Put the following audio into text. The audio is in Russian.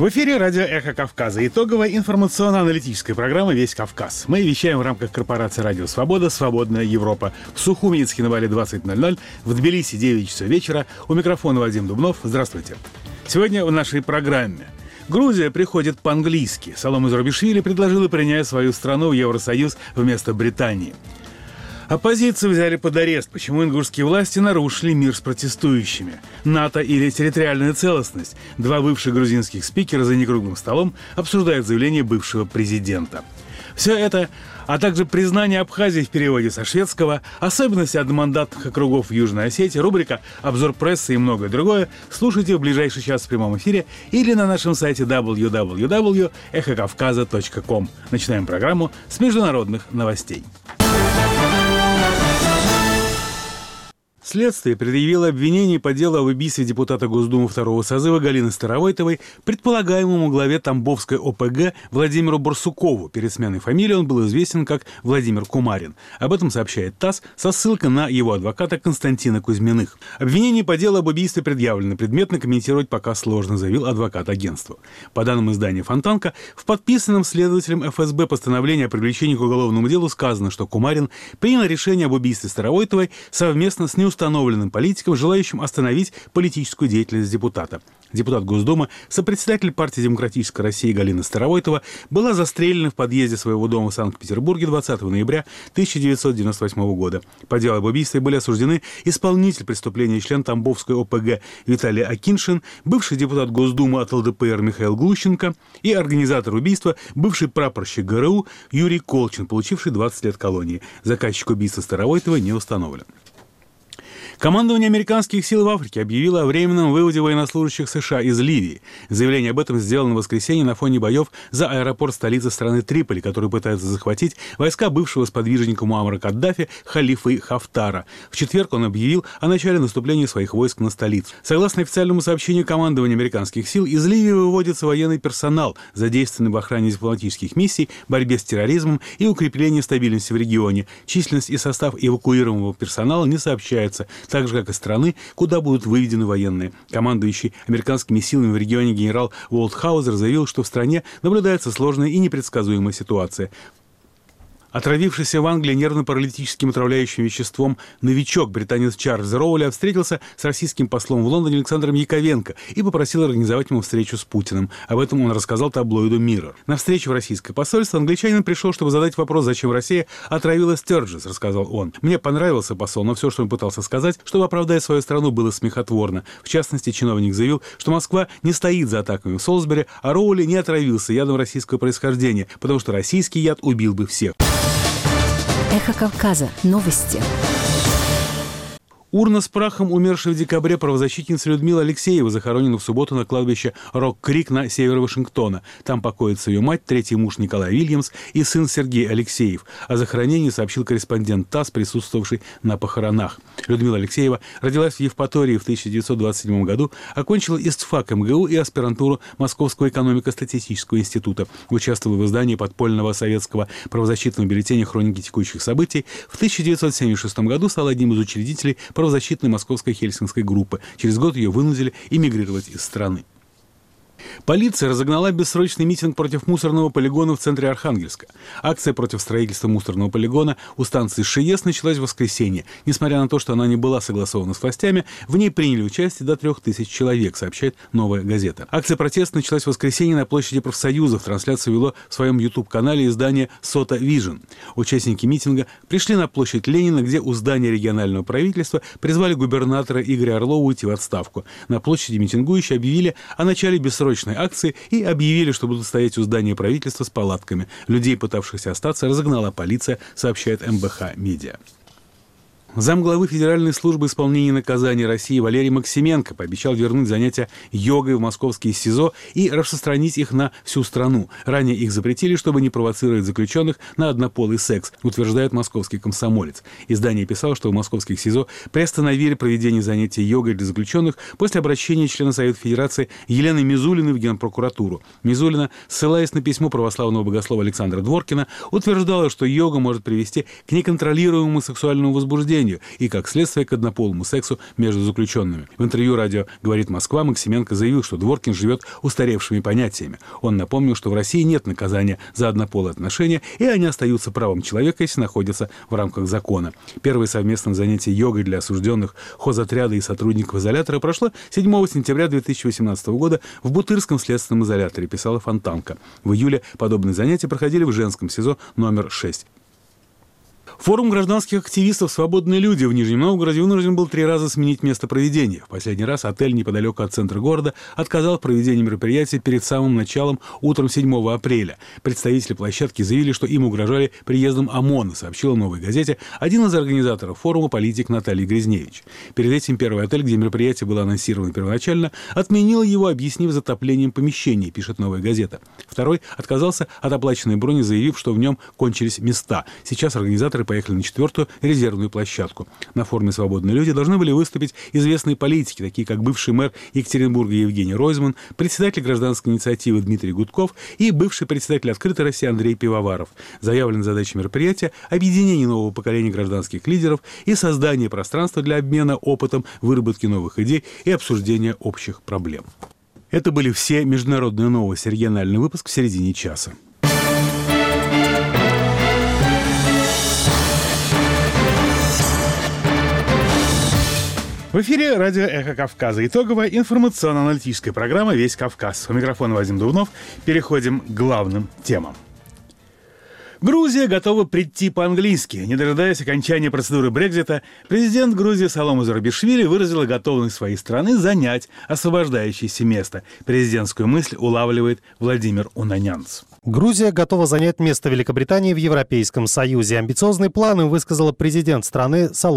В эфире радио «Эхо Кавказа». Итоговая информационно-аналитическая программа «Весь Кавказ». Мы вещаем в рамках корпорации «Радио Свобода. Свободная Европа». В Сухуминске на Вале 20:00, в Тбилиси 9 часов вечера. У микрофона Вадим Дубнов. Здравствуйте. Сегодня в нашей программе. Грузия приходит по-английски. Салом Зурабишвили предложила принять свою страну в Евросоюз вместо Британии. Оппозицию взяли под арест. Почему ингушские власти нарушили мир с протестующими? НАТО или территориальная целостность? Два бывших грузинских спикера за некруглым столом обсуждают заявление бывшего президента. Все это, а также признание Абхазии в переводе со шведского, особенности одномандатных округов в Южной Осетии, рубрика «Обзор прессы» и многое другое слушайте в ближайший час в прямом эфире или на нашем сайте www.эхокавказа.ком. Начинаем программу с международных новостей. Следствие предъявило обвинение по делу об убийстве депутата Госдумы второго созыва Галины Старовойтовой, предполагаемому главе Тамбовской ОПГ Владимиру Барсукову. Перед сменой фамилии он был известен как Владимир Кумарин. Об этом сообщает ТАСС со ссылкой на его адвоката Константина Кузьминых. Обвинение по делу об убийстве предъявлено. Предметно комментировать пока сложно, заявил адвокат агентства. По данным издания «Фонтанка», в подписанном следователем ФСБ постановлении о привлечении к уголовному делу сказано, что Кумарин принял решение об убийстве Старовойтовой совместно с неустановленным политиком, желающим остановить политическую деятельность депутата. Депутат Госдумы, сопредседатель партии «Демократическая Россия» Галина Старовойтова была застрелена в подъезде своего дома в Санкт-Петербурге 20 ноября 1998 года. По делу об убийстве были осуждены исполнитель преступления, член Тамбовской ОПГ Виталий Акиншин, бывший депутат Госдумы от ЛДПР Михаил Глущенко и организатор убийства, бывший прапорщик ГРУ Юрий Колчин, получивший 20 лет колонии. Заказчик убийства Старовойтовой не установлен. Командование американских сил в Африке объявило о временном выводе военнослужащих США из Ливии. Заявление об этом сделано в воскресенье на фоне боев за аэропорт столицы страны Триполи, который пытаются захватить войска бывшего сподвижника Муаммара Каддафи Халифы Хафтара. В четверг он объявил о начале наступления своих войск на столицу. Согласно официальному сообщению командования американских сил, из Ливии выводится военный персонал, задействованный в охране дипломатических миссий, борьбе с терроризмом и укреплении стабильности в регионе. Численность и состав эвакуируемого персонала не сообщается, так же, как и страны, куда будут выведены военные. Командующий американскими силами в регионе генерал Уолтхаузер заявил, что в стране наблюдается сложная и непредсказуемая ситуация. Отравившийся в Англии нервно-паралитическим отравляющим веществом новичок, британец Чарльз Роули, встретился с российским послом в Лондоне Александром Яковенко и попросил организовать ему встречу с Путиным. Об этом он рассказал таблоиду Mirror. На встречу в российское посольство англичанин пришел, чтобы задать вопрос, зачем Россия отравила Стерджес, рассказал он. «Мне понравился посол, но все, что он пытался сказать, чтобы оправдать свою страну, было смехотворно. В частности, чиновник заявил, что Москва не стоит за атаками в Солсбери, а Роули не отравился ядом российского происхождения, потому что российский яд убил бы всех». Эхо Кавказа. Новости. Урна с прахом умершей в декабре правозащитницы Людмилы Алексеевой захоронена в субботу на кладбище Рок-Крик на севере Вашингтона. Там покоится ее мать, третий муж Николай Вильямс и сын Сергей Алексеев. О захоронении сообщил корреспондент ТАСС, присутствовавший на похоронах. Людмила Алексеева родилась в Евпатории в 1927 году, окончила ИСТФАК МГУ и аспирантуру Московского экономико-статистического института. Участвовала в издании подпольного советского правозащитного бюллетеня «Хроники текущих событий». В 1976 году стала одним из учредителей правозащитной московской хельсинской группы. Через год ее вынудили эмигрировать из страны. Полиция разогнала бессрочный митинг против мусорного полигона в центре Архангельска. Акция против строительства мусорного полигона у станции ШИЕС началась в воскресенье. Несмотря на то, что она не была согласована с властями, в ней приняли участие до 3000 человек, сообщает «Новая газета». Акция протеста началась в воскресенье на площади профсоюзов. Трансляцию вело в своем YouTube-канале издание «Сота Вижн». Участники митинга пришли на площадь Ленина, где у здания регионального правительства призвали губернатора Игоря Орлова уйти в отставку. На площади митингующие объявили о начале бессрочной акции и объявили, что будут стоять у здания правительства с палатками. Людей, пытавшихся остаться, разогнала полиция, сообщает МБХ Медиа. Замглавы Федеральной службы исполнения наказаний России Валерий Максименко пообещал вернуть занятия йогой в московские СИЗО и распространить их на всю страну. Ранее их запретили, чтобы не провоцировать заключенных на однополый секс, утверждает московский комсомолец. Издание писало, что в московских СИЗО приостановили проведение занятий йогой для заключенных после обращения члена Совета Федерации Елены Мизулиной в Генпрокуратуру. Мизулина, ссылаясь на письмо православного богослова Александра Дворкина, утверждала, что йога может привести к неконтролируемому сексуальному возбуждению, поведению и, как следствие, к однополому сексу между заключенными. В интервью радио «Говорит Москва» Максименко заявил, что Дворкин живет устаревшими понятиями. Он напомнил, что в России нет наказания за однополые отношения, и они остаются правом человека, если находятся в рамках закона. Первое совместное занятие йогой для осужденных хозотряда и сотрудников изолятора прошло 7 сентября 2018 года в Бутырском следственном изоляторе, писала Фонтанка. В июле подобные занятия проходили в женском СИЗО номер 6. Форум гражданских активистов «Свободные люди» в Нижнем Новгороде вынужден был 3 раза сменить место проведения. В последний раз отель неподалеку от центра города отказал в проведении мероприятия перед самым началом утром 7 апреля. Представители площадки заявили, что им угрожали приездом ОМОНа, сообщила «Новой газете» один из организаторов форума, политик Наталья Грязневич. Перед этим первый отель, где мероприятие было анонсировано первоначально, отменил его, объяснив затоплением помещений, пишет «Новая газета». Второй отказался от оплаченной брони, заявив, что в нем кончились места. Сейчас организаторы поехали на 4-ю резервную площадку. На форуме «Свободные люди» должны были выступить известные политики, такие как бывший мэр Екатеринбурга Евгений Ройзман, председатель гражданской инициативы Дмитрий Гудков и бывший председатель «Открытой России» Андрей Пивоваров. Заявлена задача мероприятия – объединение нового поколения гражданских лидеров и создание пространства для обмена опытом, выработки новых идей и обсуждения общих проблем. Это были все международные новости. Региональный выпуск в середине часа. В эфире радио «Эхо Кавказа». Итоговая информационно-аналитическая программа «Весь Кавказ». У микрофона Вадим Дубнов. Переходим к главным темам. Грузия готова прийти по-английски. Не дожидаясь окончания процедуры Брексита, президент Грузии Саломе Зурабишвили выразила готовность своей страны занять освобождающееся место. Президентскую мысль улавливает Владимир Унанянц. Грузия готова занять место Великобритании в Европейском Союзе. Амбициозные планы высказала президент страны Саломе